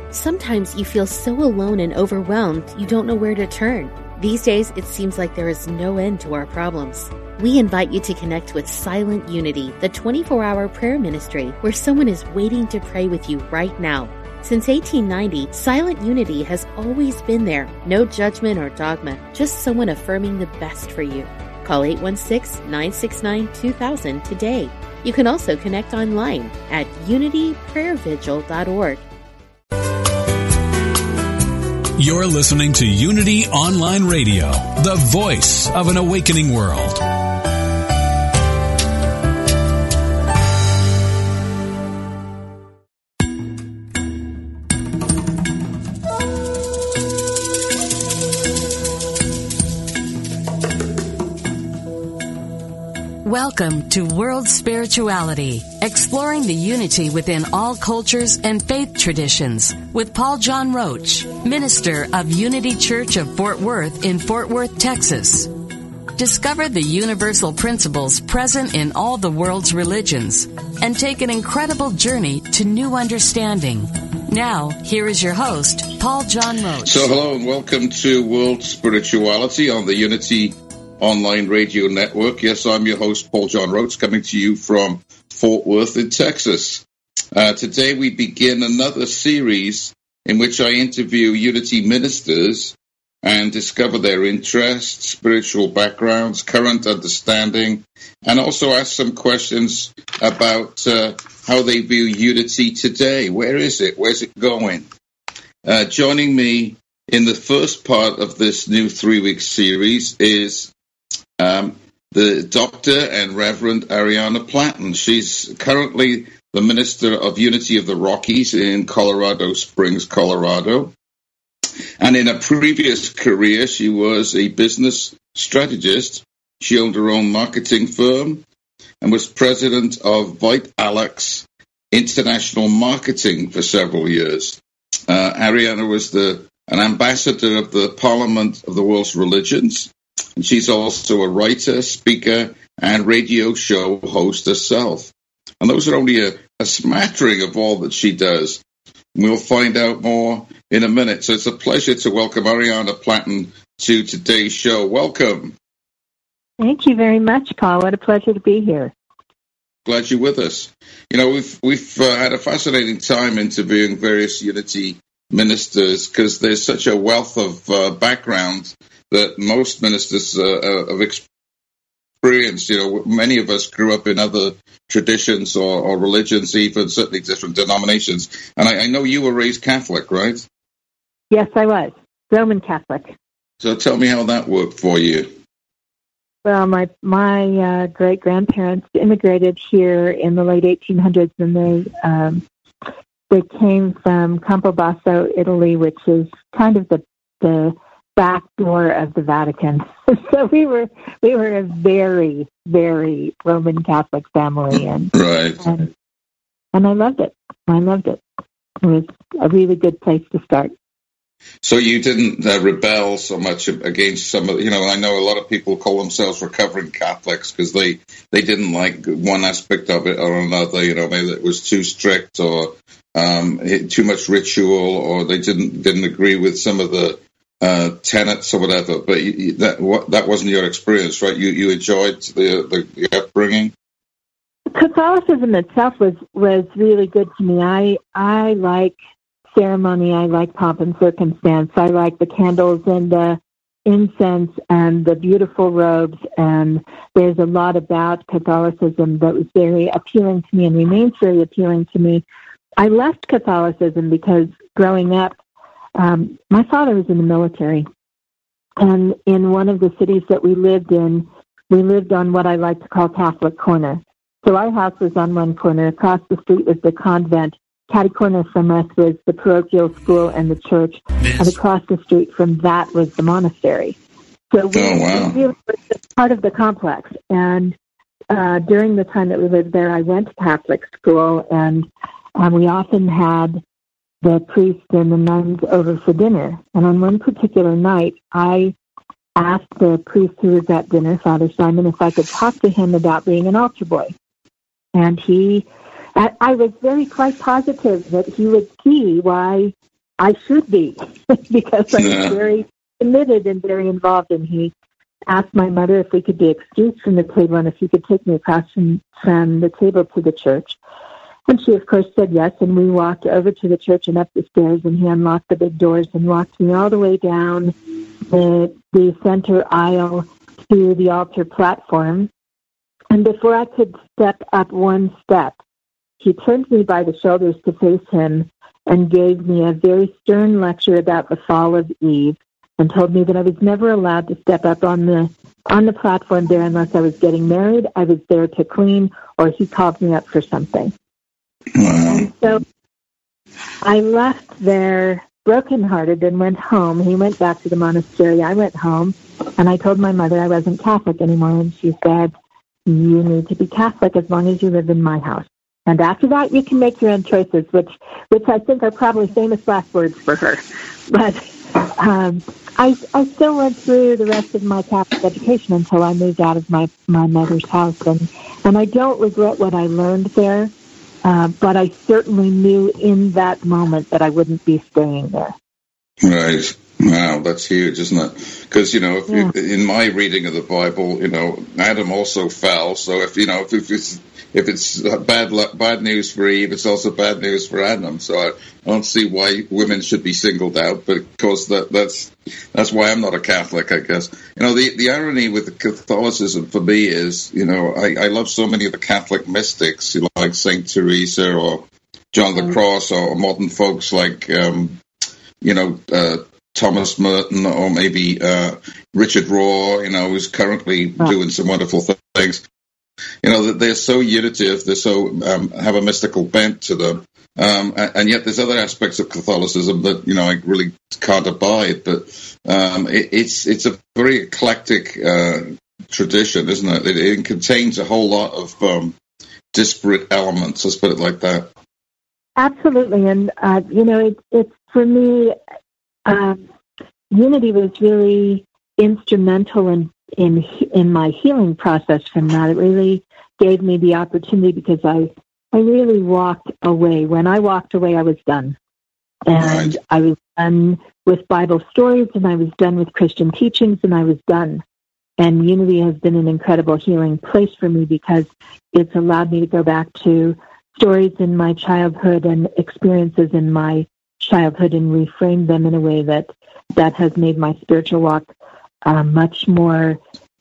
Sometimes you feel so alone and overwhelmed you don't know where to turn. These days, it seems like there is no end to our problems. We invite you to connect with Silent Unity, the 24-hour prayer ministry where someone is waiting to pray with you right now. Since 1890, Silent Unity has always been there. No judgment or dogma, just someone affirming the best for you. Call 816-969-2000 today. You can also connect online at unityprayervigil.org. You're listening to Unity Online Radio, the voice of an awakening world. Welcome to World Spirituality, exploring the unity within all cultures and faith traditions with Paul John Roach, minister of Unity Church of Fort Worth in Fort Worth, Texas. Discover the universal principles present in all the world's religions and take an incredible journey to new understanding. Now, here is your host, Paul John Roach. So hello and welcome to World Spirituality on the Unity Online Radio Network. Yes, I'm your host, Paul John Roach, coming to you from Fort Worth in Texas. Today we begin another series in which I interview Unity ministers and discover their interests, spiritual backgrounds, current understanding, and also ask some questions about how they view Unity today. Where is it? Where's it going? Joining me in the first part of this new 3-week series is the Dr. and Reverend Ariana Platten. She's currently the Minister of Unity of the Rockies in Colorado Springs, Colorado. And in a previous career, she was a business strategist. She owned her own marketing firm and was president of ViteAlex International Marketing for several years. Ariana was an ambassador of the Parliament of the World's Religions. And she's also a writer, speaker, and radio show host herself. And those are only a smattering of all that she does. We'll find out more in a minute. So it's a pleasure to welcome Ariana Platten to today's show. Welcome. Thank you very much, Paul. What a pleasure to be here. Glad you're with us. You know, we've had a fascinating time interviewing various Unity ministers because there's such a wealth of background that most ministers have experienced. You know, many of us grew up in other traditions or religions, even certainly different denominations. And I know you were raised Catholic, right? Yes, I was. Roman Catholic. So tell me how that worked for you. Well, my great-grandparents immigrated here in the late 1800s, and they came from Campobasso, Italy, which is kind of the back door of the Vatican. So we were a very, very Roman Catholic family, and right. And I loved it. It was a really good place to start. So you didn't rebel so much against some of, I know a lot of people call themselves recovering Catholics because they didn't like one aspect of it or another. Maybe it was too strict or too much ritual, or they didn't agree with some of the tenets or whatever, but that wasn't your experience, right? You enjoyed the upbringing. Catholicism itself was really good to me. I like ceremony. I like pomp and circumstance. I like the candles and the incense and the beautiful robes. And there's a lot about Catholicism that was very appealing to me and remains very appealing to me. I left Catholicism because growing up, my father was in the military, and in one of the cities that we lived in, we lived on what I like to call Catholic Corner. So our house was on one corner. Across the street was the convent. Catty corner from us was the parochial school and the church. Yes. And across the street from that was the monastery. So we really were part of the complex. And during the time that we lived there, I went to Catholic school, and we often had the priest and the nuns over for dinner. And on one particular night, I asked the priest who was at dinner, Father Simon, if I could talk to him about being an altar boy. And I was quite positive that he would see why I should be because I was very committed and very involved. And he asked my mother if we could be excused from the table and if he could take me across from the table to the church. And she, of course, said yes, and we walked over to the church and up the stairs, and he unlocked the big doors and walked me all the way down the center aisle to the altar platform. And before I could step up one step, he turned me by the shoulders to face him and gave me a very stern lecture about the fall of Eve and told me that I was never allowed to step up on the platform there unless I was getting married, I was there to clean, or he called me up for something. And so I left there brokenhearted and went home. He went back to the monastery. I went home, and I told my mother I wasn't Catholic anymore, and she said, you need to be Catholic as long as you live in my house. And after that, you can make your own choices, which I think are probably famous last words for her. But I still went through the rest of my Catholic education until I moved out of my mother's house. And I don't regret what I learned there. But I certainly knew in that moment that I wouldn't be staying there. Right. Wow, that's huge, isn't it? Because, in my reading of the Bible, Adam also fell. So if it's bad news for Eve, it's also bad news for Adam. So I don't see why women should be singled out. But of course, that's why I'm not a Catholic, I guess. The irony with Catholicism for me is, I love so many of the Catholic mystics, like Saint Teresa or John of the Cross, or modern folks like, Thomas Merton, or maybe Richard Rohr, who's currently doing some wonderful things. They're so unitive, they're so have a mystical bent to them, and yet there's other aspects of Catholicism that I really can't abide. But it's a very eclectic tradition, isn't it? It contains a whole lot of disparate elements. Let's put it like that. Absolutely, and it's for me. Unity was really instrumental in my healing process from that. It really gave me the opportunity because I really walked away. When I walked away, I was done. And right. I was done with Bible stories, and I was done with Christian teachings, and I was done. And Unity has been an incredible healing place for me because it's allowed me to go back to stories in my childhood and experiences in my childhood and reframe them in a way that has made my spiritual walk much more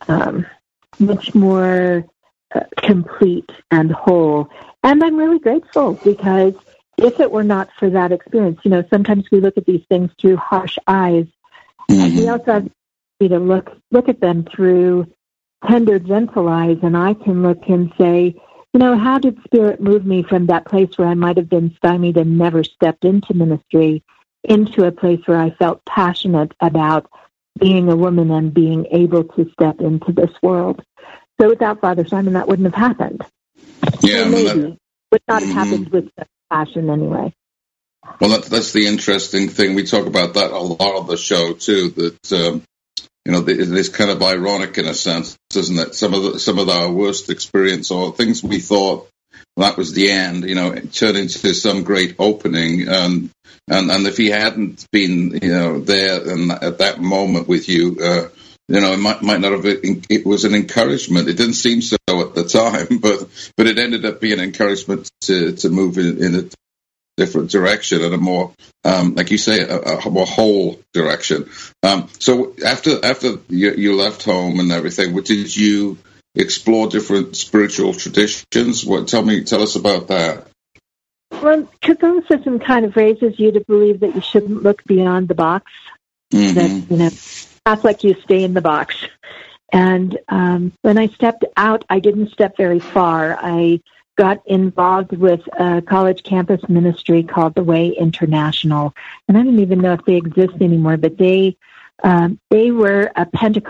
complete and whole. And I'm really grateful because if it were not for that experience, sometimes we look at these things through harsh eyes, and we also have to look at them through tender, gentle eyes, and I can look and say, how did Spirit move me from that place where I might have been stymied and never stepped into ministry into a place where I felt passionate about being a woman and being able to step into this world? So without Father Simon, that wouldn't have happened. Yeah, or maybe would not have happened with such passion anyway. Well, that's the interesting thing. We talk about that a lot on the show too. That it's kind of ironic in a sense, isn't it? Some of our worst experience or things we thought that was the end, it turned into some great opening. And if he hadn't been, there and at that moment with you, it might not have been, it was an encouragement. It didn't seem so at the time, but it ended up being an encouragement to move in a different direction and a more, like you say, a more whole direction. So after you left home and everything, did you explore different spiritual traditions? Tell us about that. Well, Catholicism kind of raises you to believe that you shouldn't look beyond the box. That, Catholic, you stay in the box. And when I stepped out, I didn't step very far. I got involved with a college campus ministry called The Way International. And I don't even know if they exist anymore, but they were a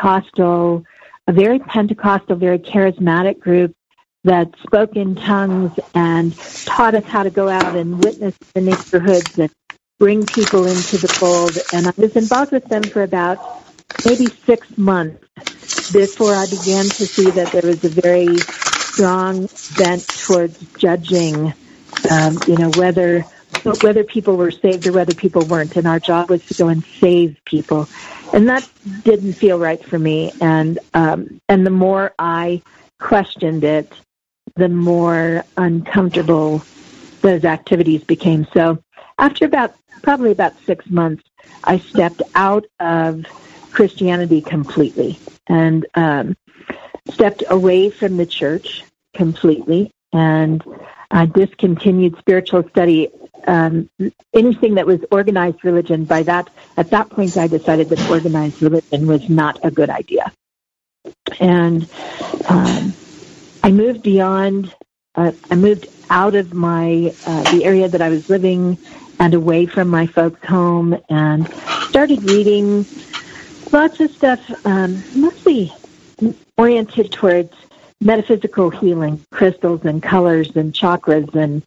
very Pentecostal, very charismatic group that spoke in tongues and taught us how to go out and witness the neighborhoods and bring people into the fold. And I was involved with them for about maybe 6 months before I began to see that there was a very strong bent towards judging, whether whether people were saved or whether people weren't, and our job was to go and save people. And that didn't feel right for me. And the more I questioned it, the more uncomfortable those activities became. So after probably about 6 months, I stepped out of Christianity completely and stepped away from the church completely and discontinued spiritual study. Anything that was organized religion, at that point I decided that organized religion was not a good idea. And I moved beyond, I moved out of the area that I was living and away from my folks' home and started reading lots of stuff, mostly oriented towards metaphysical healing, crystals and colors and chakras and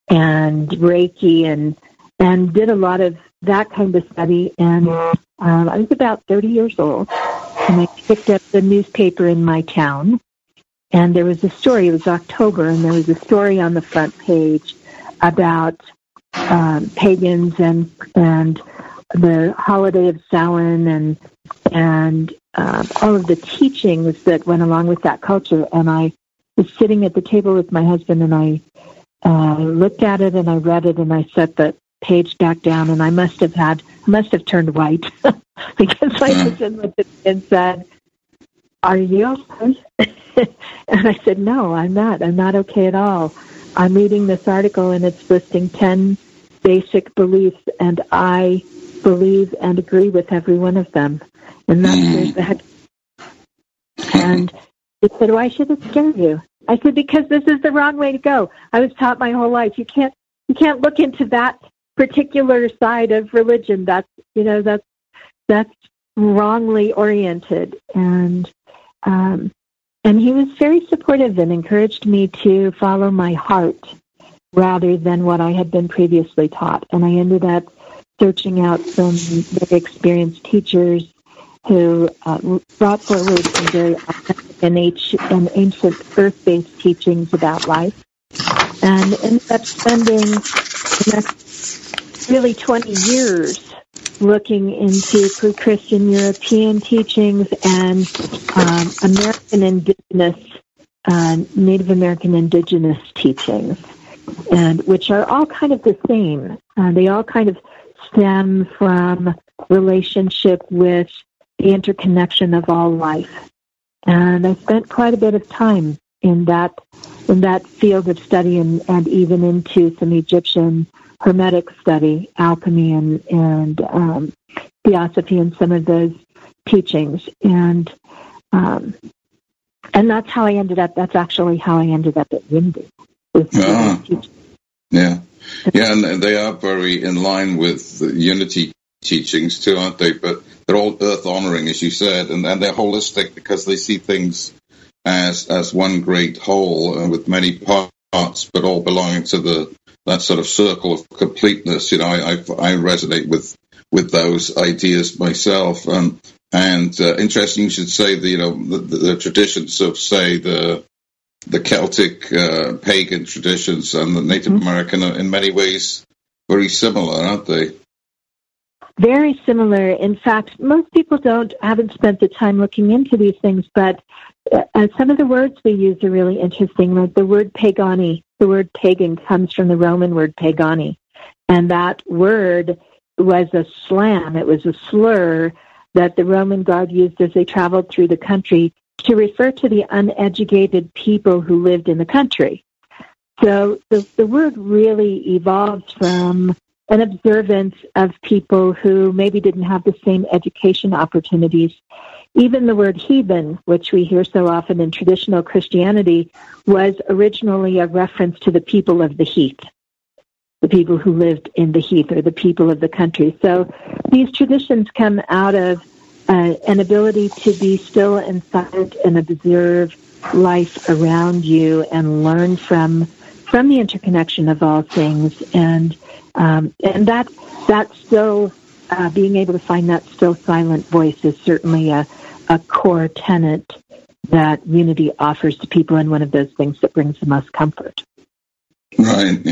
Reiki and did a lot of that kind of study. And I was about 30 years old, and I picked up the newspaper in my town, and there was a story. It was October, and there was a story on the front page about pagans and the holiday of Samhain and all of the teachings that went along with that culture. And I was sitting at the table with my husband, and I looked at it and I read it, and I set the page back down, and I must have turned white because my husband looked at me and said, "Are you okay?" And I said, "No, I'm not. I'm not okay at all. I'm reading this article, and it's listing 10 basic beliefs, and I believe and agree with every one of them." And that scares the heck. And he said, "Why should it scare you?" I said, "Because this is the wrong way to go. I was taught my whole life you can't look into that particular side of religion. That's wrongly oriented." And he was very supportive and encouraged me to follow my heart rather than what I had been previously taught. And I ended up searching out some very experienced teachers who brought forward some very authentic and ancient earth-based teachings about life, and ended up spending the next really 20 years looking into pre-Christian European teachings and American indigenous, Native American indigenous teachings, and which are all kind of the same. They all kind of stem from relationship with the interconnection of all life. And I spent quite a bit of time in that field of study and even into some Egyptian Hermetic study, alchemy and theosophy and some of those teachings. And that's how I ended up, that's actually how I ended up at Unity. Yeah, and they are very in line with the Unity teachings too, aren't they? But they're all earth-honoring, as you said, and they're holistic because they see things as one great whole with many parts, but all belonging to that sort of circle of completeness. I resonate with those ideas myself. And interesting, you should say the traditions of, say, the Celtic pagan traditions and the Native American are in many ways very similar, aren't they? Very similar. In fact, most people haven't spent the time looking into these things, but some of the words we use are really interesting. Like the word pagani, the word pagan comes from the Roman word pagani, and that word was a slam. It was a slur that the Roman Guard used as they traveled through the country to refer to the uneducated people who lived in the country. So the word really evolved from an observance of people who maybe didn't have the same education opportunities. Even the word heathen, which we hear so often in traditional Christianity, was originally a reference to the people of the heath, the people who lived in the heath or the people of the country. So these traditions come out of an ability to be still and silent and observe life around you and learn from the interconnection of all things. And that still, being able to find that still silent voice is certainly a core tenet that Unity offers to people, and one of those things that brings the most comfort. Right, yeah.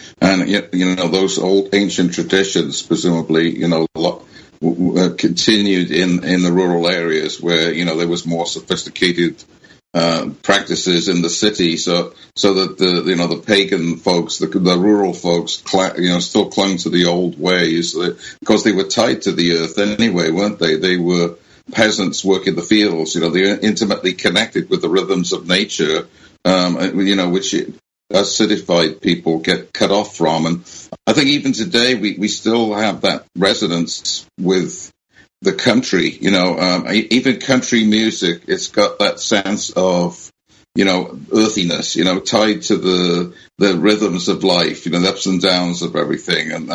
And you know, those old ancient traditions, presumably, you know, continued in the rural areas where, you know, there was more sophisticated practices in the city, so that the pagan folks, the rural folks, still clung to the old ways because they were tied to the earth anyway, weren't they? They were peasants working the fields. You know, they were intimately connected with the rhythms of nature, which acidified people get cut off from. And I think even today we still have that resonance with the country, you know, even country music, it's got that sense of, you know, earthiness, you know, tied to the rhythms of life, you know, the ups and downs of everything. And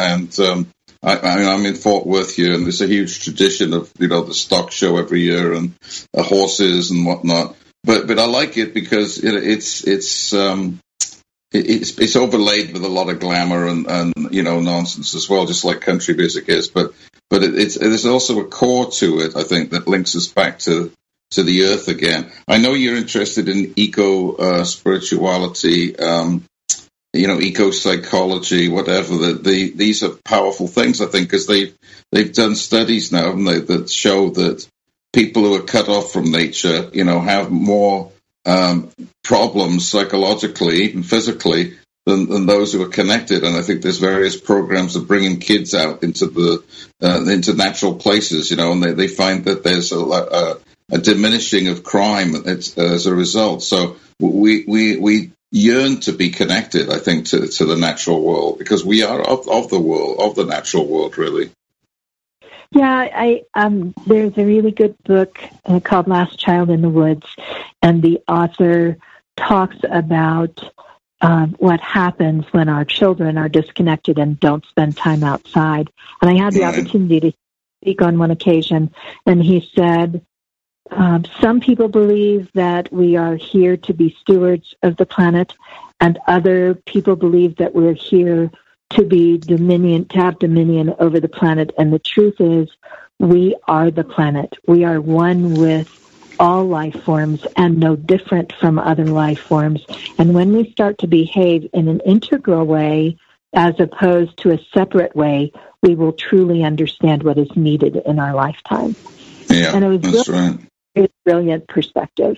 I'm in Fort Worth here, and there's a huge tradition of, you know, the stock show every year and horses and whatnot. But I like it because it's overlaid with a lot of glamour and you know, nonsense as well, just like country music is. But there's also a core to it, I think, that links us back to the earth again. I know you're interested in spirituality, you know, eco psychology, whatever. These are powerful things, I think, because they've done studies now, haven't they, that show that people who are cut off from nature, you know, have more problems psychologically and physically than those who are connected. And I think there's various programs of bringing kids out into into natural places, you know, and they find that there's a diminishing of crime as a result. So we yearn to be connected, I think, to the natural world, because we are of the world, of the natural world, really. Yeah, there's a really good book called Last Child in the Woods, and the author talks about what happens when our children are disconnected and don't spend time outside. And I had the opportunity to speak on one occasion, and he said, some people believe that we are here to be stewards of the planet, and other people believe that we're here to have dominion over the planet. And the truth is, we are the planet. We are one with all life forms and no different from other life forms. And when we start to behave in an integral way, as opposed to a separate way, we will truly understand what is needed in our lifetime. Yeah, and it was that's right. A brilliant perspective.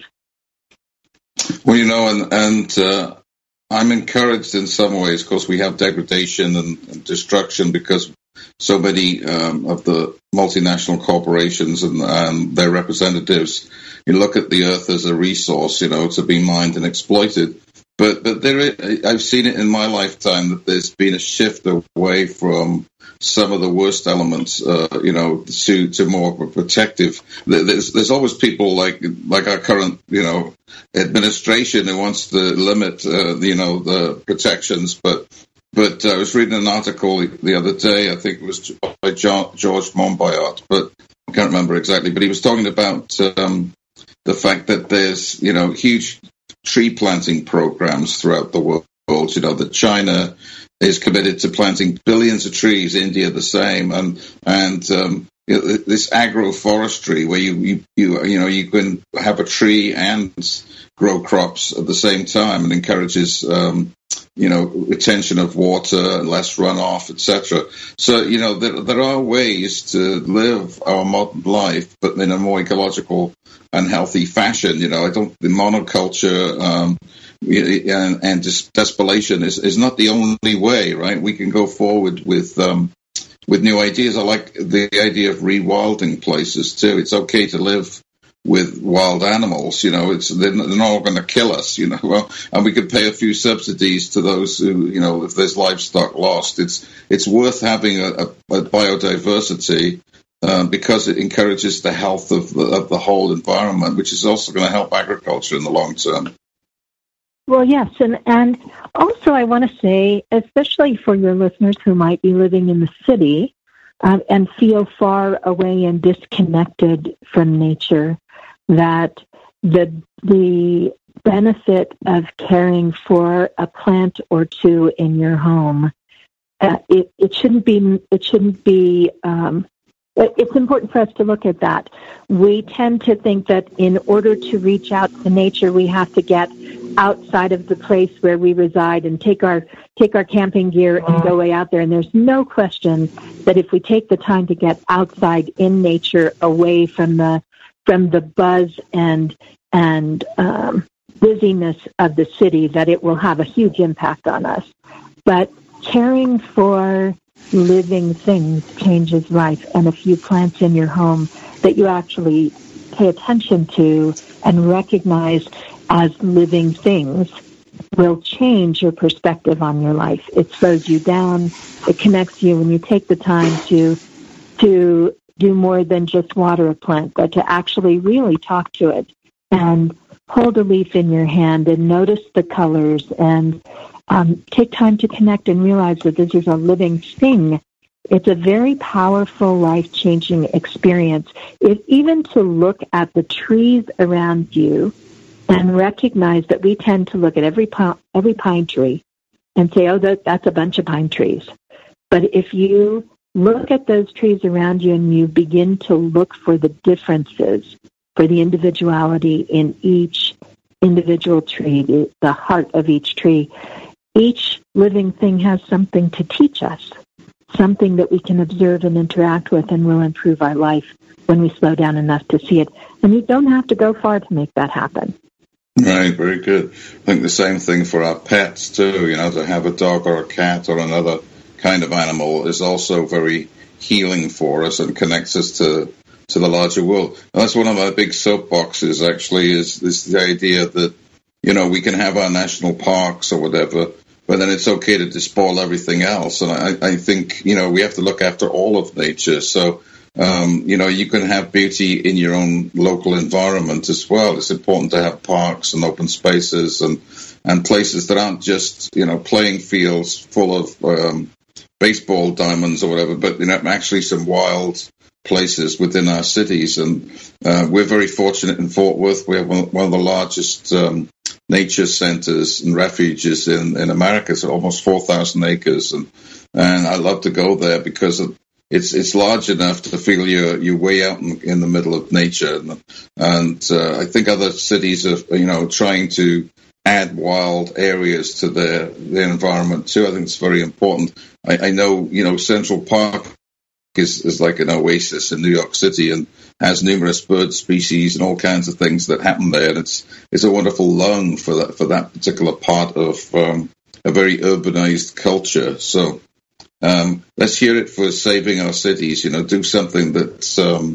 Well, you know, and I'm encouraged in some ways, because we have degradation and destruction because so many of the multinational corporations and their representatives, you look at the earth as a resource, you know, to be mined and exploited. But I've seen it in my lifetime that there's been a shift away from some of the worst elements, you know, to more of a protective. There's always people like our current, you know, administration who wants to limit, you know, the protections. But I was reading an article the other day, I think it was by George Monbiot, but I can't remember exactly. But he was talking about the fact that there's, you know, huge tree planting programs throughout the world. You know, that China is committed to planting billions of trees, India the same, and you know, this agroforestry where you can have a tree and grow crops at the same time, and encourages you know, retention of water, less runoff, etc. So, you know, there are ways to live our modern life, but in a more ecological and healthy fashion. You know, the monoculture and just despelation is not the only way, right? We can go forward with new ideas. I like the idea of rewilding places too. It's okay to live with wild animals, you know, they're not going to kill us, you know. Well, and we could pay a few subsidies to those who, you know, if there's livestock lost. It's worth having a biodiversity because it encourages the health of the whole environment, which is also going to help agriculture in the long term. Well, yes, and also I want to say, especially for your listeners who might be living in the city and feel far away and disconnected from nature, that the benefit of caring for a plant or two in your home, it shouldn't be it's important for us to look at that. We tend to think that in order to reach out to nature, we have to get outside of the place where we reside and take our camping gear and go way out there. And there's no question that if we take the time to get outside in nature, away from the buzz and busyness of the city, that it will have a huge impact on us. But caring for living things changes life, and a few plants in your home that you actually pay attention to and recognize as living things will change your perspective on your life. It slows you down. It connects you when you take the time to do more than just water a plant, but to actually really talk to it and hold a leaf in your hand and notice the colors and take time to connect and realize that this is a living thing. It's a very powerful, life-changing experience. Even to look at the trees around you and recognize that we tend to look at every pine tree and say, oh, that's a bunch of pine trees. But if you look at those trees around you and you begin to look for the differences, for the individuality in each individual tree, the heart of each tree, each living thing has something to teach us, something that we can observe and interact with and will improve our life when we slow down enough to see it. And you don't have to go far to make that happen. Right, very good. I think the same thing for our pets too, to have a dog or a cat or another kind of animal is also very healing for us and connects us to the larger world. And that's one of my big soapboxes, actually, is the idea that, we can have our national parks or whatever, but then it's okay to despoil everything else. And I think, we have to look after all of nature. So, you can have beauty in your own local environment as well. It's important to have parks and open spaces and places that aren't just, playing fields full of baseball diamonds or whatever, but, actually some wild places within our cities. And we're very fortunate in Fort Worth. We have one of the largest nature centers and refuges in America, so almost 4,000 acres. And I love to go there because it's large enough to feel you're way out in the middle of nature. And I think other cities are, trying to add wild areas to their environment too. I think it's very important. I know, Central Park is like an oasis in New York City and has numerous bird species and all kinds of things that happen there. And it's a wonderful lung for that particular part of a very urbanized culture. So let's hear it for saving our cities. Do something that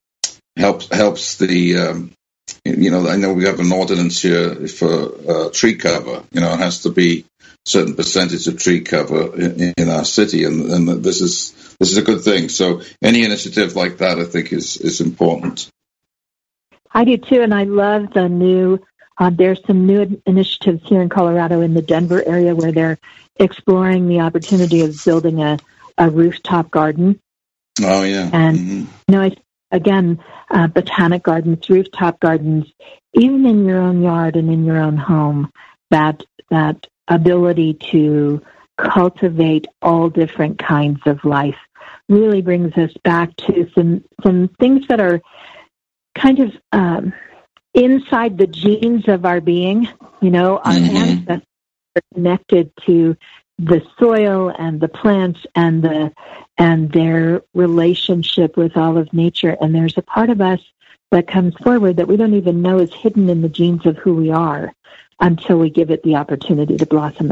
helps the. I know we have an ordinance here for tree cover. It has to be a certain percentage of tree cover in our city, and this is a good thing. So any initiative like that, I think, is important. I do too, and I love the new. There's some new initiatives here in Colorado in the Denver area where they're exploring the opportunity of building a rooftop garden. Oh yeah, and again, botanic gardens, rooftop gardens, even in your own yard and in your own home, that ability to cultivate all different kinds of life really brings us back to some things that are kind of inside the genes of our being. Our ancestors are connected to the soil and the plants and their relationship with all of nature. And there's a part of us that comes forward that we don't even know is hidden in the genes of who we are until we give it the opportunity to blossom.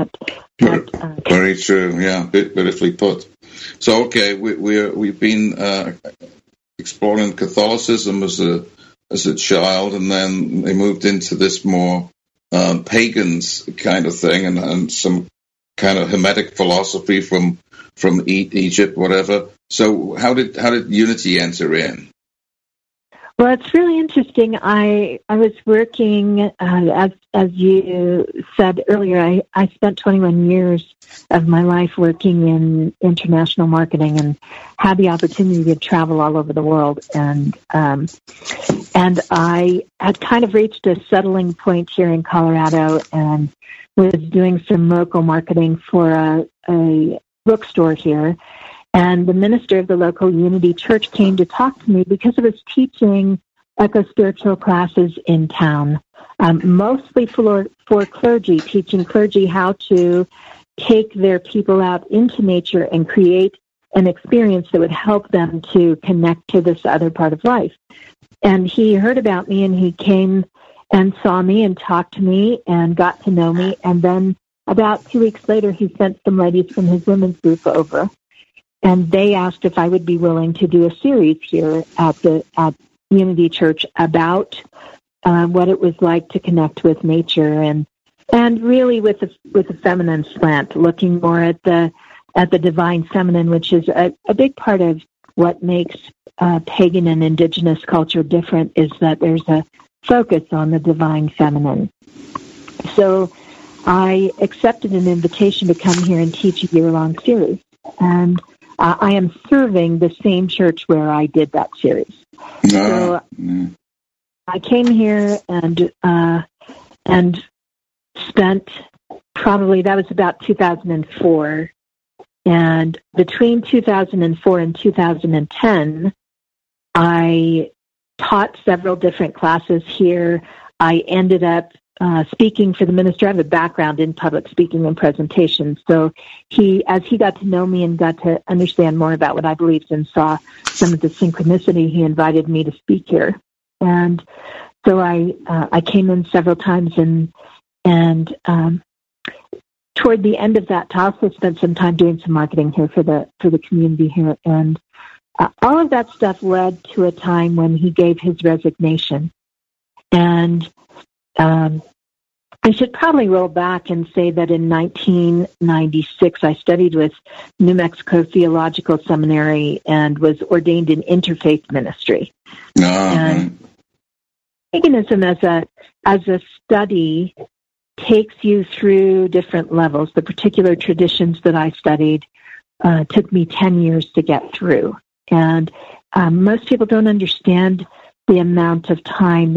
Very true. Yeah, beautifully put. So, okay, we've been exploring Catholicism as a child, and then they moved into this more pagans kind of thing, and some kind of Hermetic philosophy from Egypt, whatever. So how did unity enter in? Well, it's really interesting. I was working, as you said earlier, I spent 21 years of my life working in international marketing and had the opportunity to travel all over the world. And I had kind of reached a settling point here in Colorado and was doing some local marketing for a bookstore here. And the minister of the local Unity Church came to talk to me because I was teaching eco-spiritual classes in town, mostly for clergy, teaching clergy how to take their people out into nature and create an experience that would help them to connect to this other part of life. And he heard about me, and he came and saw me and talked to me and got to know me. And then about 2 weeks later, he sent some ladies from his women's group over, and they asked if I would be willing to do a series here at Unity Church about what it was like to connect with nature, and really with a feminine slant, looking more at the divine feminine, which is a big part of what makes pagan and indigenous culture different, is that there's a focus on the divine feminine. So I accepted an invitation to come here and teach a year-long series, and I am serving the same church where I did that series. So I came here and spent probably, that was about 2004, and between 2004 and 2010, I taught several different classes here. I ended up speaking for the minister. I have a background in public speaking and presentations. So as he got to know me and got to understand more about what I believed and saw some of the synchronicity, he invited me to speak here. And so I came in several times, and toward the end of that, I also spent some time doing some marketing here for the community here. And all of that stuff led to a time when he gave his resignation. And I should probably roll back and say that in 1996, I studied with New Mexico Theological Seminary and was ordained in interfaith ministry. And paganism as a study takes you through different levels. The particular traditions that I studied took me 10 years to get through. And most people don't understand the amount of time.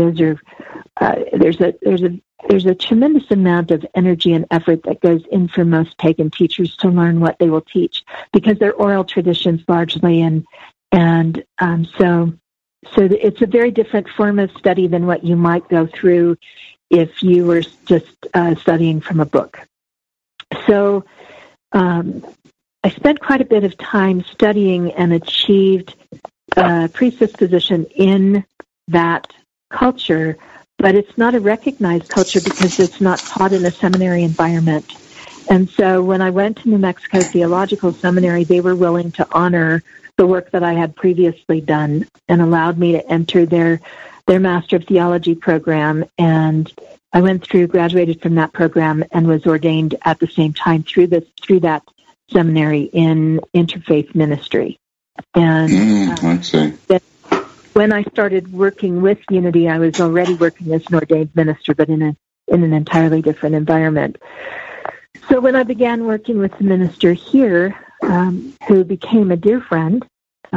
There's a tremendous amount of energy and effort that goes in for most pagan teachers to learn what they will teach, because they're oral traditions largely, and so it's a very different form of study than what you might go through if you were just studying from a book. So I spent quite a bit of time studying and achieved priestess position in that culture, but it's not a recognized culture because it's not taught in a seminary environment. And so when I went to New Mexico Theological Seminary, they were willing to honor the work that I had previously done and allowed me to enter their Master of Theology program. And I graduated from that program, and was ordained at the same time through that seminary in interfaith ministry. And when I started working with Unity, I was already working as an ordained minister, but in an entirely different environment. So when I began working with the minister here, who became a dear friend,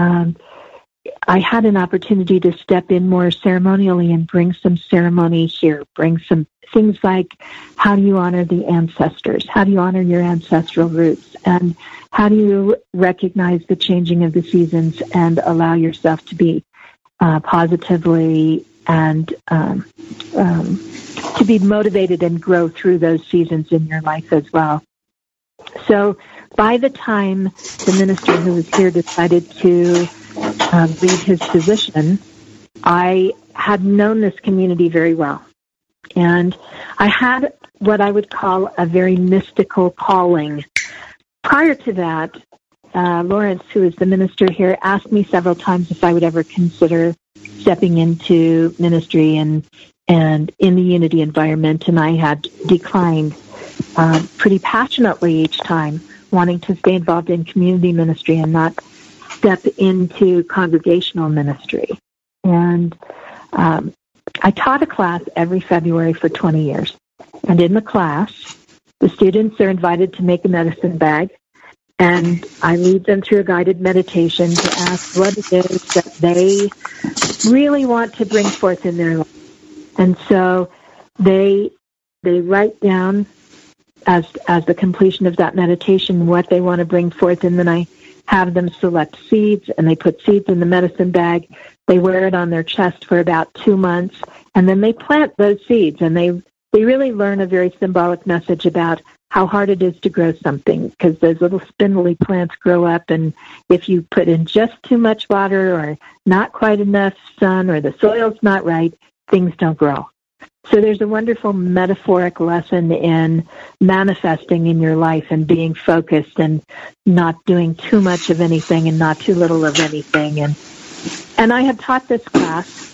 I had an opportunity to step in more ceremonially and bring some ceremony here, bring some things like, how do you honor the ancestors? How do you honor your ancestral roots? And how do you recognize the changing of the seasons and allow yourself to be positively and to be motivated and grow through those seasons in your life as well. So by the time the minister who was here decided to leave his position, I had known this community very well. And I had what I would call a very mystical calling. Prior to that, Lawrence, who is the minister here, asked me several times if I would ever consider stepping into ministry and in the Unity environment, and I had declined pretty passionately each time, wanting to stay involved in community ministry and not step into congregational ministry. And I taught a class every February for 20 years. And in the class, the students are invited to make a medicine bag, and I lead them through a guided meditation to ask what it is that they really want to bring forth in their life. And so they write down as the completion of that meditation what they want to bring forth, and then I have them select seeds, and they put seeds in the medicine bag. They wear it on their chest for about 2 months, and then they plant those seeds, and they really learn a very symbolic message about how hard it is to grow something, because those little spindly plants grow up, and if you put in just too much water or not quite enough sun or the soil's not right, things don't grow. So there's a wonderful metaphoric lesson in manifesting in your life and being focused and not doing too much of anything and not too little of anything. And I had taught this class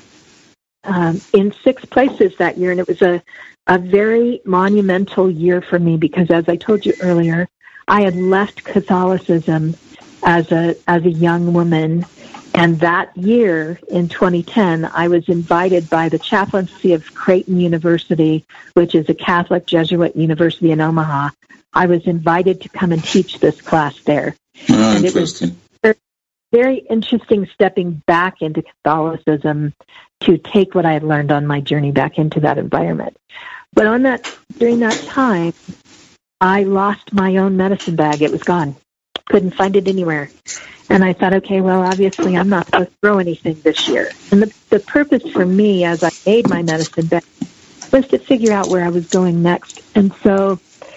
in 6 places that year, and it was a very monumental year for me because, as I told you earlier, I had left Catholicism as a young woman. And that year, in 2010, I was invited by the chaplaincy of Creighton University, which is a Catholic Jesuit university in Omaha. I was invited to come and teach this class there. Oh, and interesting. It was very interesting stepping back into Catholicism to take what I had learned on my journey back into that environment. But during that time, I lost my own medicine bag. It was gone. Couldn't find it anywhere. And I thought, okay, well, obviously I'm not supposed to grow anything this year. And the purpose for me as I made my medicine bag was to figure out where I was going next. And so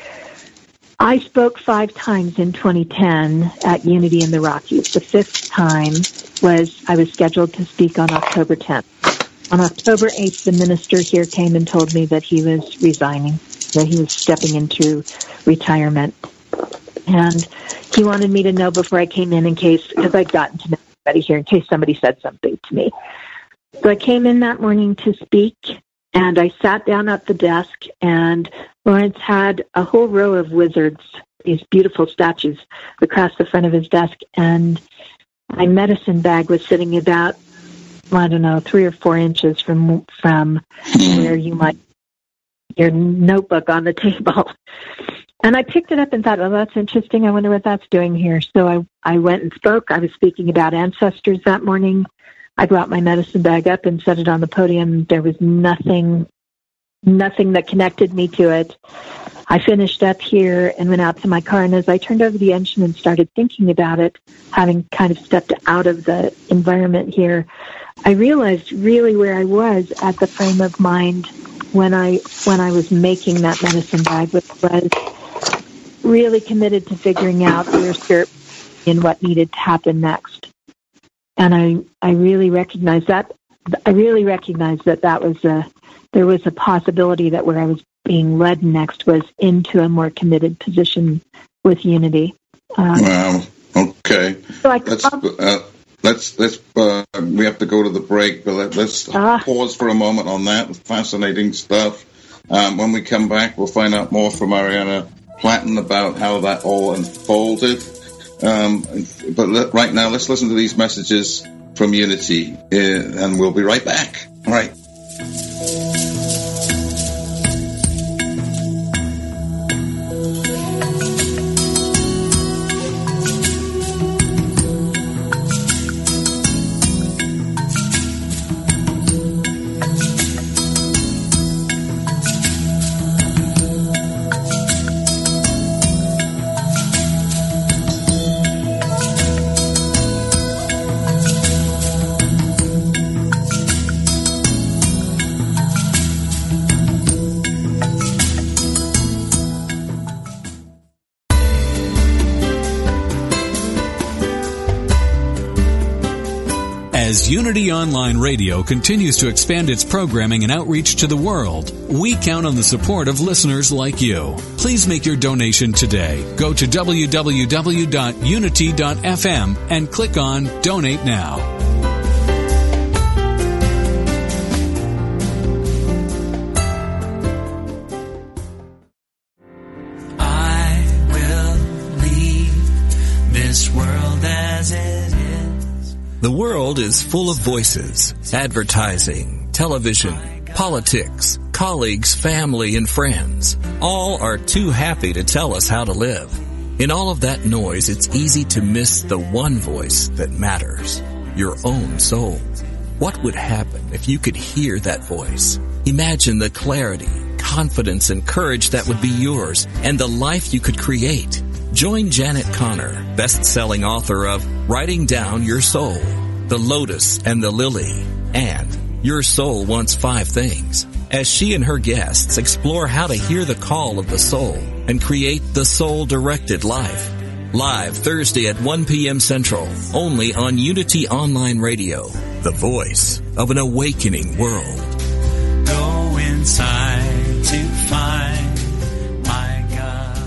I spoke 5 times in 2010 at Unity in the Rockies. The 5th time I was scheduled to speak on October 10th. On October 8th, the minister here came and told me that he was resigning, that he was stepping into retirement. And he wanted me to know before I came in case, because I'd gotten to know everybody here, in case somebody said something to me. So I came in that morning to speak, and I sat down at the desk, and Lawrence had a whole row of wizards, these beautiful statues, across the front of his desk, and my medicine bag was sitting about, 3 or 4 inches from where you might your notebook on the table. And I picked it up and thought, oh, that's interesting. I wonder what that's doing here. So I went and spoke. I was speaking about ancestors that morning. I brought my medicine bag up and set it on the podium. There was nothing that connected me to it. I finished up here and went out to my car. And as I turned over the engine and started thinking about it, having kind of stepped out of the environment here, I realized really where I was at the frame of mind when I was making that medicine bag, which was really committed to figuring out where spirit and what needed to happen next. And I really recognized that. I really recognized that there was a possibility that where I was being led next was into a more committed position with Unity. Wow. Okay. So let's we have to go to the break, but let's pause for a moment on that. Fascinating stuff. When we come back, we'll find out more from Ariana Platten about how that all unfolded. But right now, let's listen to these messages from Unity, and we'll be right back. All right. As Unity Online Radio continues to expand its programming and outreach to the world, we count on the support of listeners like you. Please make your donation today. Go to www.unity.fm and click on Donate Now. I will leave this world as it is. The world is full of voices, advertising, television, politics, colleagues, family, and friends. All are too happy to tell us how to live. In all of that noise, it's easy to miss the one voice that matters, your own soul. What would happen if you could hear that voice? Imagine the clarity, confidence, and courage that would be yours, and the life you could create. Join Janet Connor, best-selling author of Writing Down Your Soul, The Lotus and the Lily, and Your Soul Wants 5 Things, as she and her guests explore how to hear the call of the soul and create the soul-directed life. Live Thursday at 1 p.m. Central, only on Unity Online Radio, the voice of an awakening world. Go inside to find my God.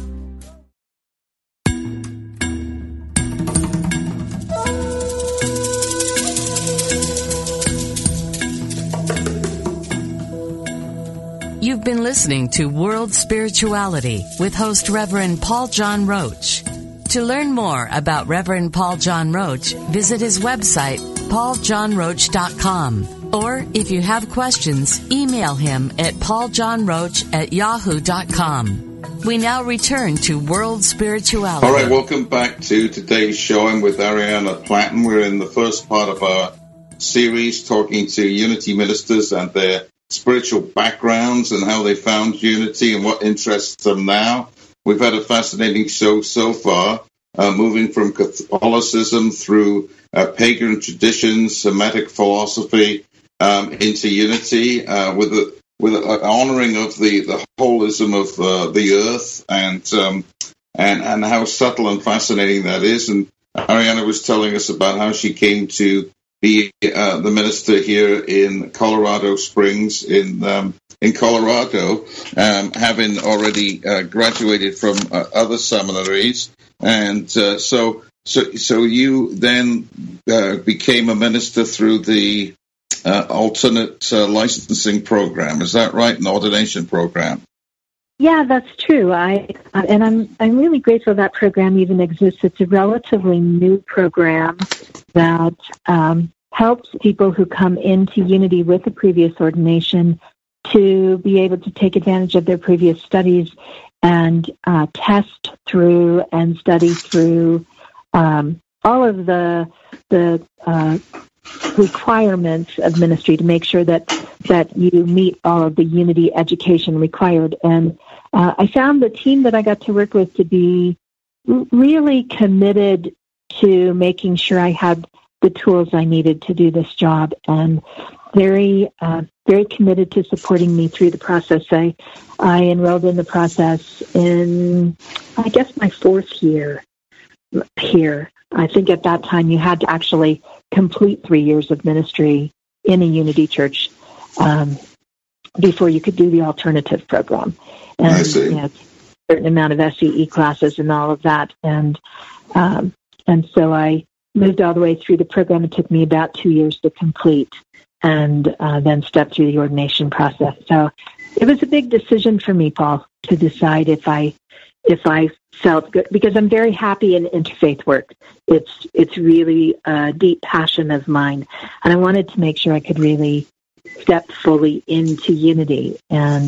You've been listening to World Spirituality with host Reverend Paul John Roach. To learn more about Reverend Paul John Roach, visit his website, pauljohnroach.com. Or if you have questions, email him at pauljohnroach@yahoo.com. We now return to World Spirituality. All right, welcome back to today's show. I'm with Ariana Platten. We're in the first part of our series talking to Unity ministers and their spiritual backgrounds and how they found Unity and what interests them now. We've had a fascinating show so far, moving from Catholicism through pagan traditions, Semitic philosophy, into Unity, with an honoring of the holism of the earth and how subtle and fascinating that is. And Ariana was telling us about how she came to be the minister here in Colorado Springs in Colorado, having already graduated from other seminaries, and so you then became a minister through the alternate licensing program. Is that right? An ordination program? Yeah, that's true. I'm really grateful that program even exists. It's a relatively new program that helps people who come into Unity with a previous ordination to be able to take advantage of their previous studies and test through and study through all of the requirements of ministry to make sure that you meet all of the Unity education required. And I found the team that I got to work with to be really committed to making sure I had the tools I needed to do this job, and very committed to supporting me through the process. I enrolled in the process in, I guess, my 4th year here. I think at that time you had to actually complete 3 years of ministry in a Unity church before you could do the alternative program. And, I see. A certain amount of SEE classes and all of that. And so I moved all the way through the program. It took me about 2 years to complete, and then stepped through the ordination process. So it was a big decision for me, Paul, to decide if I felt good, because I'm very happy in interfaith work. It's really a deep passion of mine, and I wanted to make sure I could really step fully into Unity. And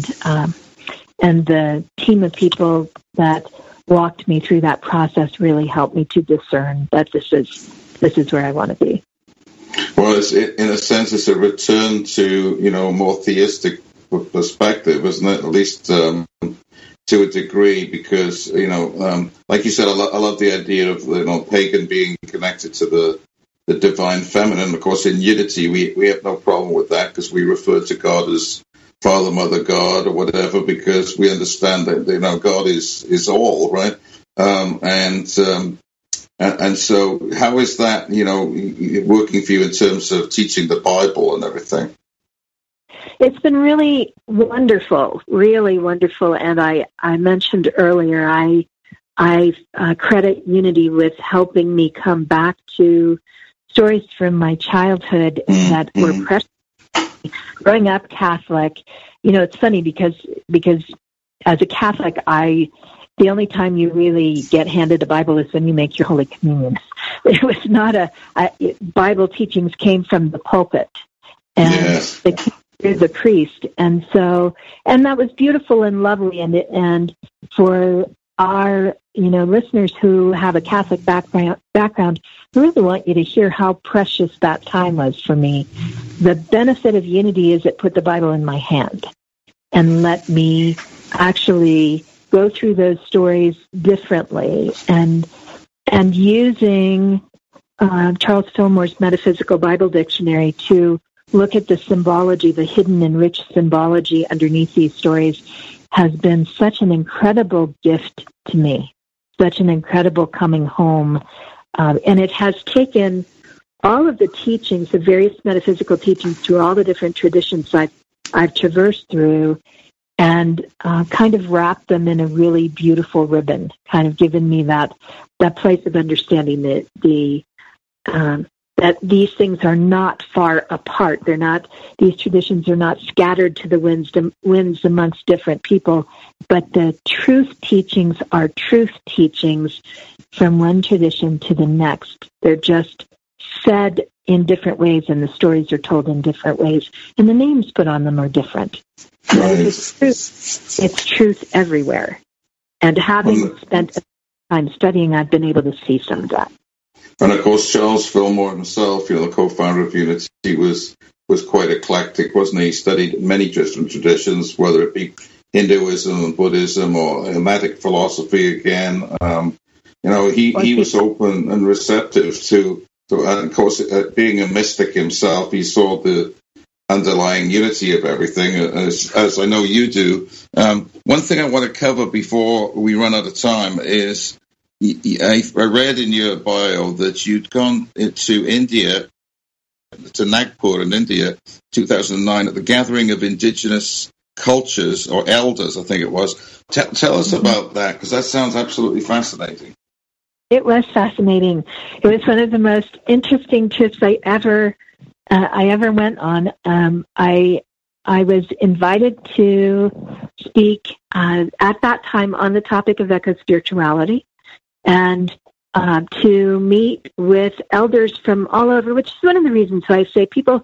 the team of people that walked me through that process really helped me to discern that this is where I want to be. Well, in a sense, it's a return to a more theistic perspective, isn't it? At least to a degree, because like you said, I love the idea of pagan being connected to the divine feminine. Of course, in Unity, we have no problem with that, because we refer to God as Father, Mother, God, or whatever, because we understand that God is all, right? And so, how is that working for you in terms of teaching the Bible and everything? It's been really wonderful, and I mentioned earlier I credit Unity with helping me come back to stories from my childhood that were precious. Growing up Catholic, it's funny because as a Catholic, the only time you really get handed a Bible is when you make your Holy Communion. It was not Bible teachings came from the pulpit, and they came through the priest, and that was beautiful and lovely, and for our listeners who have a Catholic background, I really want you to hear how precious that time was for me. The benefit of Unity is it put the Bible in my hand and let me actually go through those stories differently, and using Charles Fillmore's Metaphysical Bible Dictionary to look at the symbology, the hidden and rich symbology underneath these stories, has been such an incredible gift to me, such an incredible coming home. And it has taken all of the teachings, the various metaphysical teachings through all the different traditions I've traversed through, and kind of wrapped them in a really beautiful ribbon, kind of given me that place of understanding that these things are not far apart. These traditions are not scattered to the winds amongst different people, but the truth teachings are truth teachings from one tradition to the next. They're just said in different ways, and the stories are told in different ways, and the names put on them are different. It's truth everywhere. And having spent time studying, I've been able to see some of that. And of course, Charles Fillmore himself, the co-founder of Unity, was quite eclectic, wasn't he? He studied many different traditions, whether it be Hinduism and Buddhism or Hermetic philosophy again. He was open and receptive to and of course, being a mystic himself, he saw the underlying unity of everything, as I know you do. One thing I want to cover before we run out of time is, I read in your bio that you'd gone to India, to Nagpur in India, 2009, at the gathering of indigenous cultures, or elders, I think it was. Tell us about that, because that sounds absolutely fascinating. It was fascinating. It was one of the most interesting trips I ever went on. I was invited to speak at that time on the topic of eco-spirituality, and to meet with elders from all over, which is one of the reasons why I say people,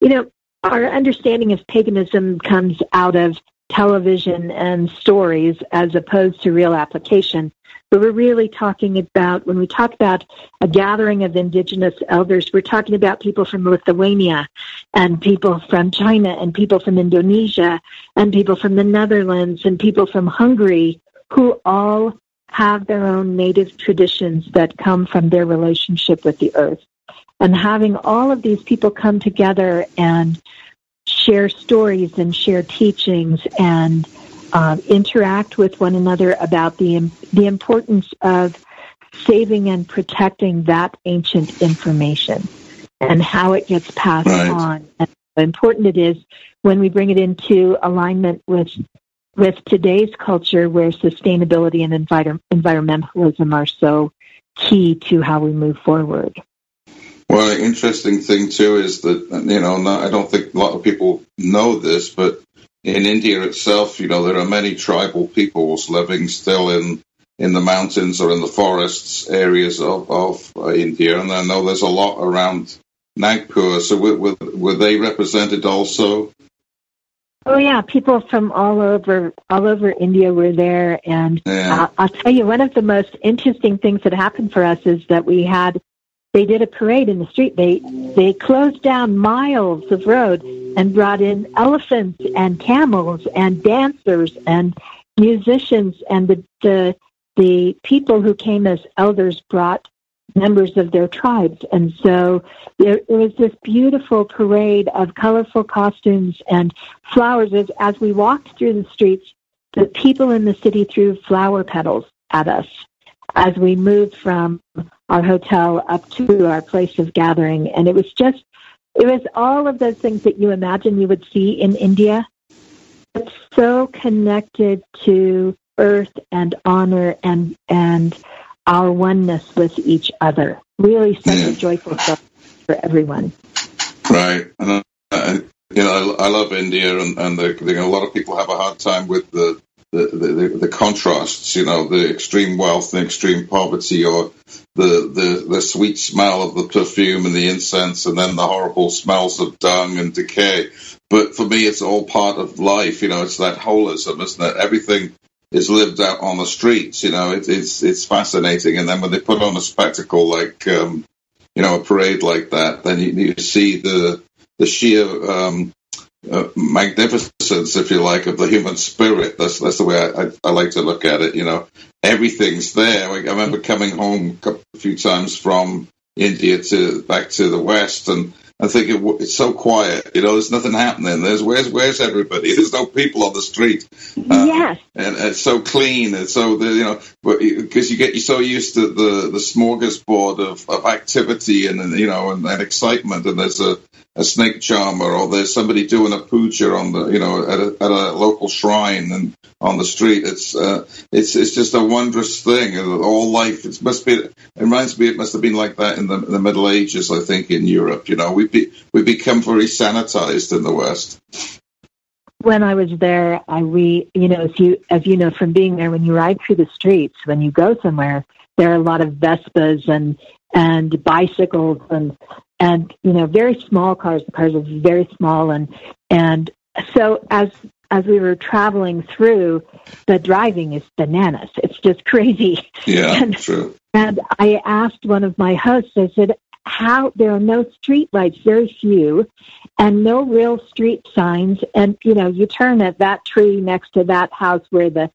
our understanding of paganism comes out of television and stories as opposed to real application. But we're really talking about, when we talk about a gathering of indigenous elders, we're talking about people from Lithuania and people from China and people from Indonesia and people from the Netherlands and people from Hungary, who all have their own native traditions that come from their relationship with the earth. And having all of these people come together and share stories and share teachings and interact with one another about the importance of saving and protecting that ancient information and how it gets passed on, and how important it is when we bring it into alignment with today's culture, where sustainability and environmentalism are so key to how we move forward. Well, the interesting thing, too, is that, I don't think a lot of people know this, but in India itself, there are many tribal peoples living still in the mountains or in the forests areas of India, and I know there's a lot around Nagpur. So were they represented also? Oh yeah, people from all over India were there, and I'll tell you, one of the most interesting things that happened for us is that they did a parade in the street. They closed down miles of road and brought in elephants and camels and dancers and musicians, and the people who came as elders brought members of their tribes. And so there was this beautiful parade of colorful costumes and flowers. As we walked through the streets, the people in the city threw flower petals at us as we moved from our hotel up to our place of gathering. And it was all of those things that you imagine you would see in India. It's so connected to earth and honor and our oneness with each other. Really such a joyful stuff for everyone. Right. And, I love India, and a lot of people have a hard time with the contrasts, the extreme wealth and extreme poverty, or the sweet smell of the perfume and the incense, and then the horrible smells of dung and decay. But for me, it's all part of life. It's that holism, isn't it? Everything is lived out on the streets. It's fascinating. And then when they put on a spectacle like, a parade like that, then you see the sheer magnificence, if you like, of the human spirit. That's the way I like to look at it. Everything's there. I remember coming home a few times from India back to the West, and I think it's so quiet. There's nothing happening. Where's everybody? There's no people on the street. Yes. And it's so clean, and so because you're so used to the smorgasbord of activity and excitement, and there's a snake charmer, or there's somebody doing a puja on the at a local shrine and on the street. It's just a wondrous thing. All life. It reminds me. It must have been like that in the Middle Ages. I think in Europe. We become very sanitized in the West. When I was there, as you know from being there, when you ride through the streets, when you go somewhere, there are a lot of Vespas and bicycles and very small cars. The cars are very small, and so as we were traveling through, the driving is bananas. It's just crazy. Yeah, true. And I asked one of my hosts, I said, how there are no street lights, very few, and no real street signs. And, you turn at that tree next to that house where that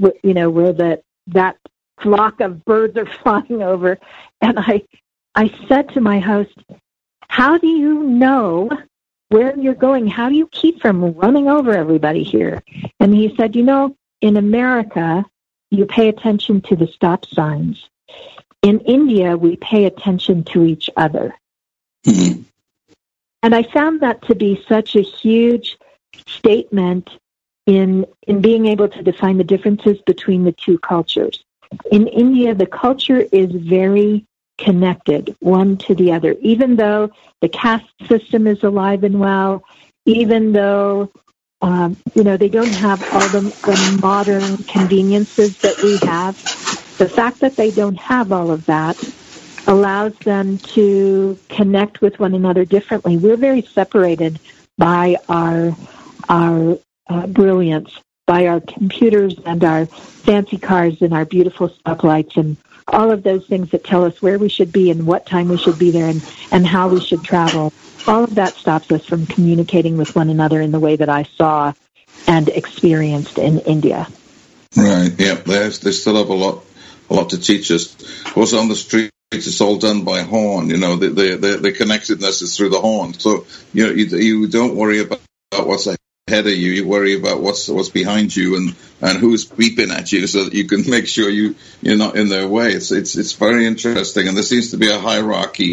flock of birds are flying over. And I said to my host, how do you know where you're going? How do you keep from running over everybody here? And he said, in America, you pay attention to the stop signs. In India, we pay attention to each other. Mm-hmm. And I found that to be such a huge statement in being able to define the differences between the two cultures. In India, the culture is very connected one to the other, even though the caste system is alive and well, even though they don't have all the modern conveniences that we have. The fact that they don't have all of that allows them to connect with one another differently. We're very separated by our brilliance, by our computers and our fancy cars and our beautiful stoplights and all of those things that tell us where we should be and what time we should be there and how we should travel. All of that stops us from communicating with one another in the way that I saw and experienced in India. Right, yeah, they still have a lot to teach us. Of course, on the streets, it's all done by horn. The connectedness is through the horn. So you don't worry about what's ahead of you. You worry about what's behind you and who's beeping at you, so that you can make sure you're not in their way. It's very interesting, and there seems to be a hierarchy.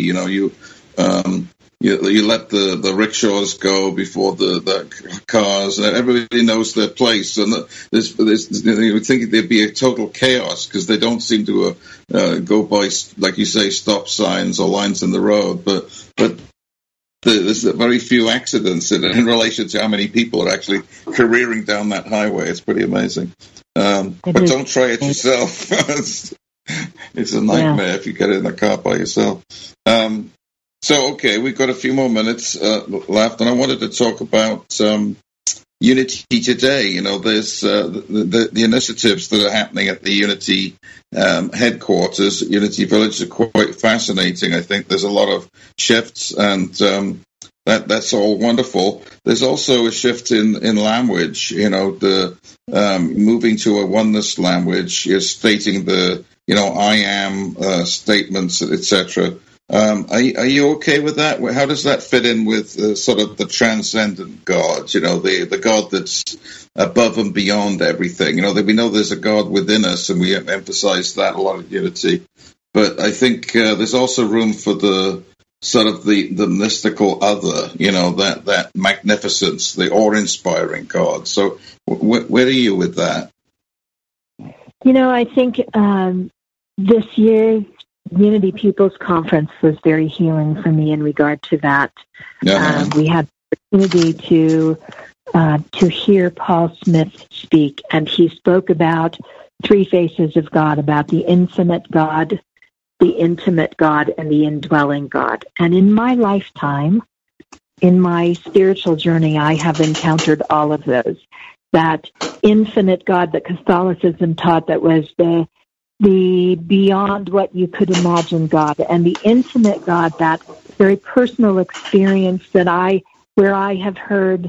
You let the rickshaws go before the cars, and everybody knows their place. And you would think there'd be a total chaos because they don't seem to go by, like you say, stop signs or lines in the road. But there's very few accidents in relation to how many people are actually careering down that highway. It's pretty amazing. But don't try it yourself. It's a nightmare if you get in the car by yourself. So, okay, we've got a few more minutes left, and I wanted to talk about Unity today. There's the initiatives that are happening at the Unity headquarters, Unity Village, are quite fascinating. I think there's a lot of shifts, and that's all wonderful. There's also a shift in language. The moving to a oneness language is stating the I am statements, etc. Are you okay with that? How does that fit in with sort of the transcendent God? The God that's above and beyond everything. We know there's a God within us, and we emphasize that a lot at Unity. But I think there's also room for the sort of the mystical other. That magnificence, the awe-inspiring God. So where are you with that? I think this year, Unity People's Conference was very healing for me in regard to that. Yeah. We had the opportunity to hear Paul Smith speak, and he spoke about three faces of God, about the infinite God, the intimate God, and the indwelling God. And in my lifetime, in my spiritual journey, I have encountered all of those. That infinite God that Catholicism taught, that was the beyond what you could imagine God, and the intimate God, that very personal experience where I have heard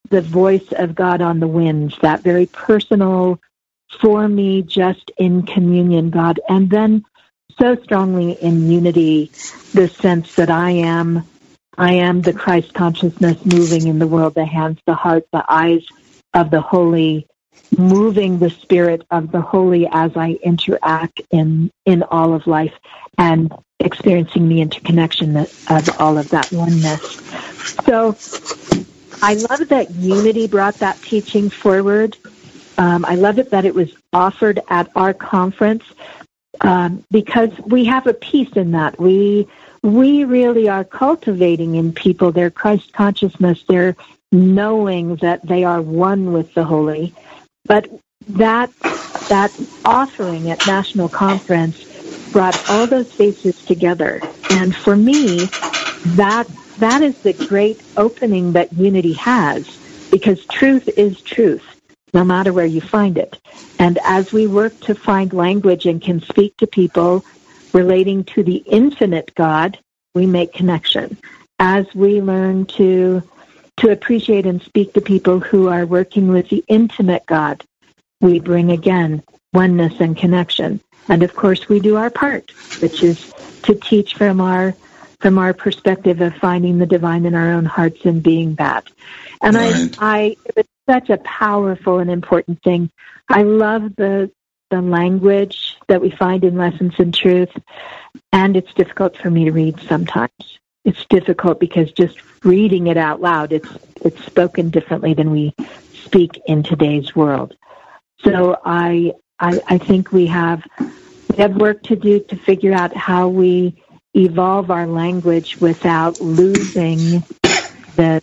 the voice of God on the winds, that very personal, for me, just in communion, God. And then so strongly in unity, the sense that I am the Christ consciousness moving in the world, the hands, the heart, the eyes of the holy, moving the spirit of the holy as I interact in all of life and experiencing the interconnection of all of that oneness. So I love that unity brought that teaching forward. I love it that it was offered at our conference because we have a peace in that. We really are cultivating in people their Christ consciousness, their knowing that they are one with the holy. But that offering at National Conference brought all those faces together. And for me, that is the great opening that unity has, because truth is truth, no matter where you find it. And as we work to find language and can speak to people relating to the infinite God, we make connection. As we learn to appreciate and speak to people who are working with the intimate God, we bring again oneness and connection. And of course, we do our part, which is to teach from our perspective of finding the divine in our own hearts and being that. And right. It's such a powerful and important thing. I love the language that we find in Lessons in Truth, and it's difficult for me to read sometimes. It's difficult because just reading it out loud, it's spoken differently than we speak in today's world. So I think we have work to do to figure out how we evolve our language without losing the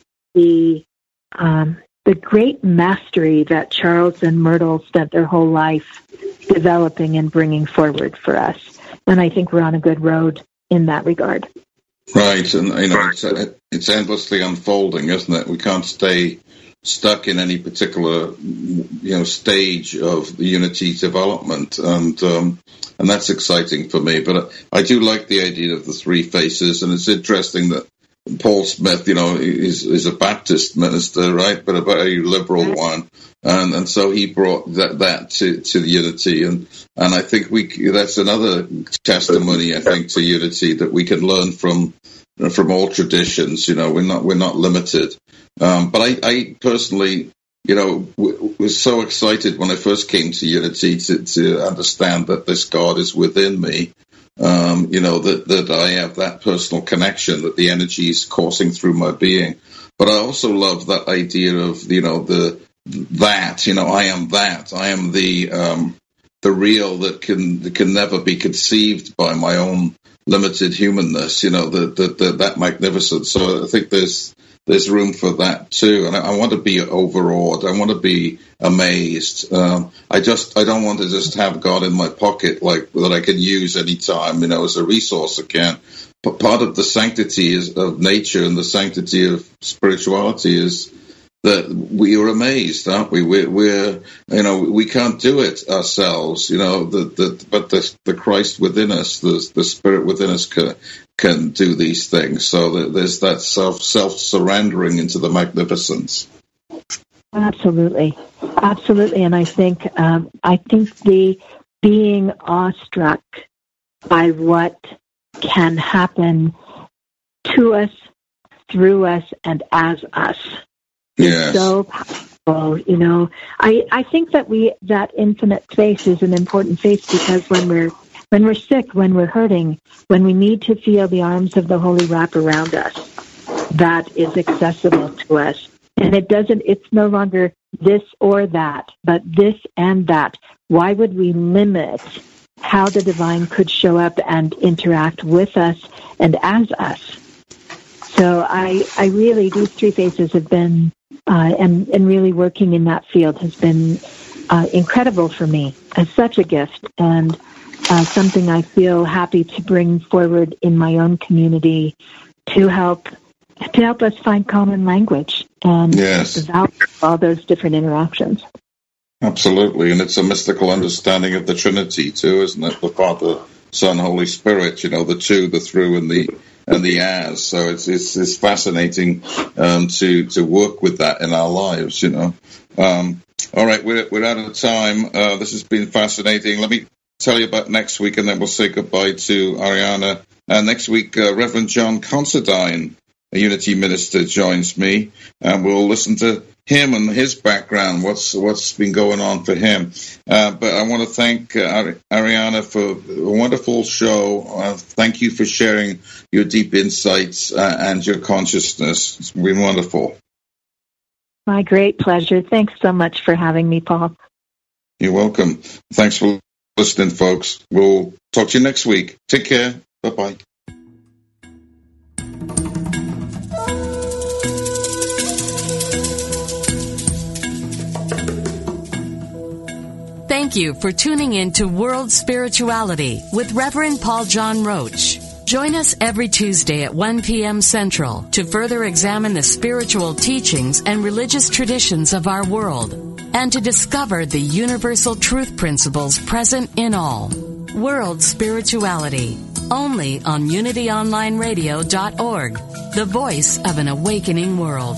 great mastery that Charles and Myrtle spent their whole life developing and bringing forward for us. And I think we're on a good road in that regard. Right, and it's endlessly unfolding, isn't it? We can't stay stuck in any particular stage of the unity development, and that's exciting for me. But I do like the idea of the three faces, and it's interesting that Paul Smith, is a Baptist minister, right, but a very liberal one, and so he brought that to the unity, and I think that's another testimony, I think, to unity, that we can learn from all traditions. We're not limited. But I personally, was so excited when I first came to unity to understand that this God is within me. That I have that personal connection, that the energy is coursing through my being. But I also love that idea of, I am that. I am the real that can never be conceived by my own limited humanness, that magnificence. So I think there's room for that too. And I want to be overawed. I want to be amazed. I don't want to just have God in my pocket, like that I can use anytime, as a resource again. But part of the sanctity of nature and the sanctity of spirituality is that we are amazed, aren't we? We're we can't do it ourselves, but the Christ within us, the Spirit within us can do these things. So there's that self-surrendering into the magnificence. Absolutely. And I think the being awestruck by what can happen to us, through us, and as us is so powerful. I think that infinite face is an important face, because when we're sick, when we're hurting, when we need to feel the arms of the holy wrap around us, that is accessible to us. And it's no longer this or that, but this and that. Why would we limit how the divine could show up and interact with us and as us? So I really, these three faces have been, and really working in that field has been incredible for me, as such a gift, and something I feel happy to bring forward in my own community to help us find common language and the value of all those different interactions. Absolutely, and it's a mystical understanding of the Trinity too, isn't it? The Father, Son, Holy Spirit, the two, the through, and and the as. So it's fascinating to work with that in our lives, you know. All right, we're out of time. This has been fascinating. Let me tell you about next week, and then we'll say goodbye to Ariana. Next week, Reverend John Considine, a Unity minister, joins me, and we'll listen to him and his background, what's been going on for him. But I want to thank Ariana for a wonderful show. Thank you for sharing your deep insights and your consciousness. It's been wonderful. My great pleasure. Thanks so much for having me, Paul. You're welcome. Thanks for listening, folks. We'll talk to you next week. Take care. Bye-bye. Thank you for tuning in to World Spirituality with Reverend Paul John Roach. Join us every Tuesday at 1 p.m. Central to further examine the spiritual teachings and religious traditions of our world and to discover the universal truth principles present in all. World Spirituality, only on UnityOnlineRadio.org, the voice of an awakening world.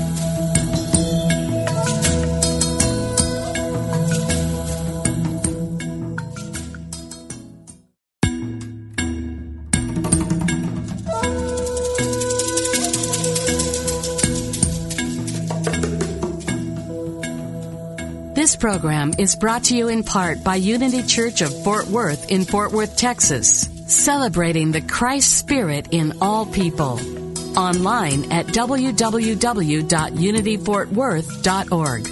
This program is brought to you in part by Unity Church of Fort Worth in Fort Worth, Texas, celebrating the Christ Spirit in all people. Online at www.unityfortworth.org.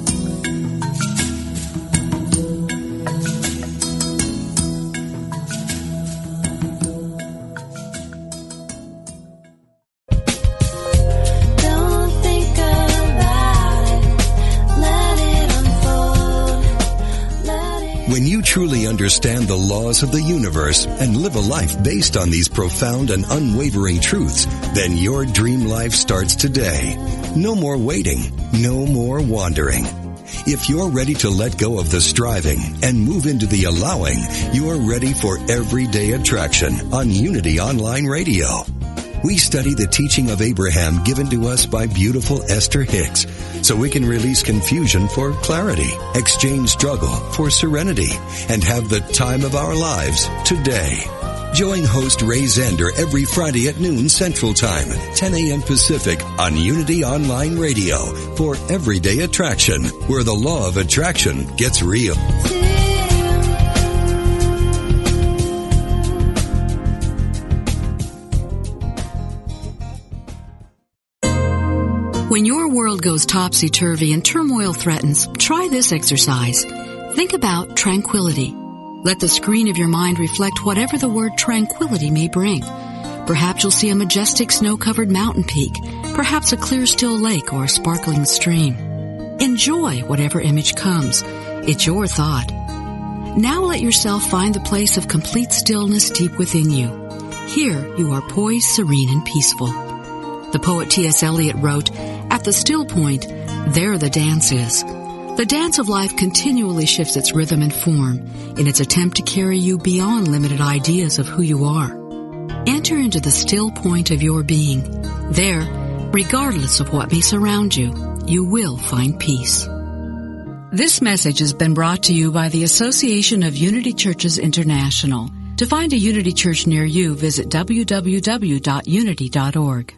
When you truly understand the laws of the universe and live a life based on these profound and unwavering truths, then your dream life starts today. No more waiting, no more wandering. If you're ready to let go of the striving and move into the allowing, you're ready for Everyday Attraction on Unity Online Radio. We study the teaching of Abraham given to us by beautiful Esther Hicks, so we can release confusion for clarity, exchange struggle for serenity, and have the time of our lives today. Join host Ray Zander every Friday at noon Central Time, 10 a.m. Pacific on Unity Online Radio for Everyday Attraction, where the law of attraction gets real. When your world goes topsy-turvy and turmoil threatens, try this exercise. Think about tranquility. Let the screen of your mind reflect whatever the word tranquility may bring. Perhaps you'll see a majestic snow-covered mountain peak, perhaps a clear still lake or a sparkling stream. Enjoy whatever image comes. It's your thought. Now let yourself find the place of complete stillness deep within you. Here you are poised, serene, and peaceful. The poet T.S. Eliot wrote, "At the still point, there the dance is." The dance of life continually shifts its rhythm and form in its attempt to carry you beyond limited ideas of who you are. Enter into the still point of your being. There, regardless of what may surround you, you will find peace. This message has been brought to you by the Association of Unity Churches International. To find a Unity Church near you, visit www.unity.org.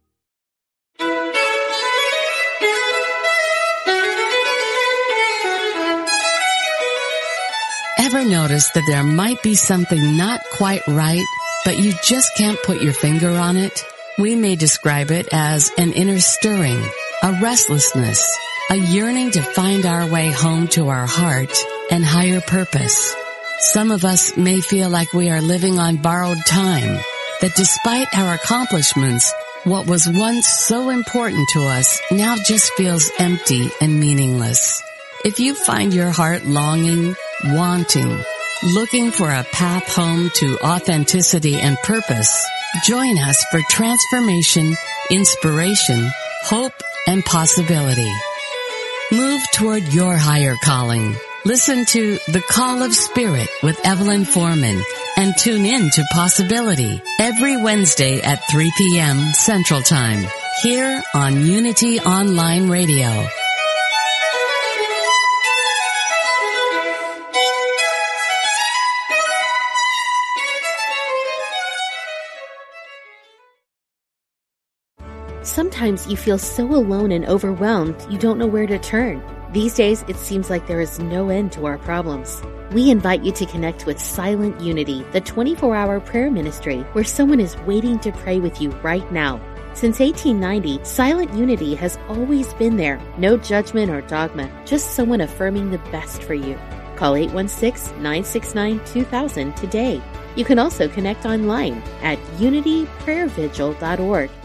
Ever notice that there might be something not quite right, but you just can't put your finger on it? We may describe it as an inner stirring, a restlessness, a yearning to find our way home to our heart and higher purpose. Some of us may feel like we are living on borrowed time, that despite our accomplishments, what was once so important to us now just feels empty and meaningless. If you find your heart longing, wanting, looking for a path home to authenticity and purpose, join us for transformation, inspiration, hope, and possibility. Move toward your higher calling. Listen to The Call of Spirit with Evelyn Foreman and tune in to Possibility every Wednesday at 3 p.m. Central Time here on Unity Online Radio. Sometimes you feel so alone and overwhelmed you don't know where to turn. These days, it seems like there is no end to our problems. We invite you to connect with Silent Unity, the 24-hour prayer ministry where someone is waiting to pray with you right now. Since 1890, Silent Unity has always been there. No judgment or dogma, just someone affirming the best for you. Call 816-969-2000 today. You can also connect online at unityprayervigil.org.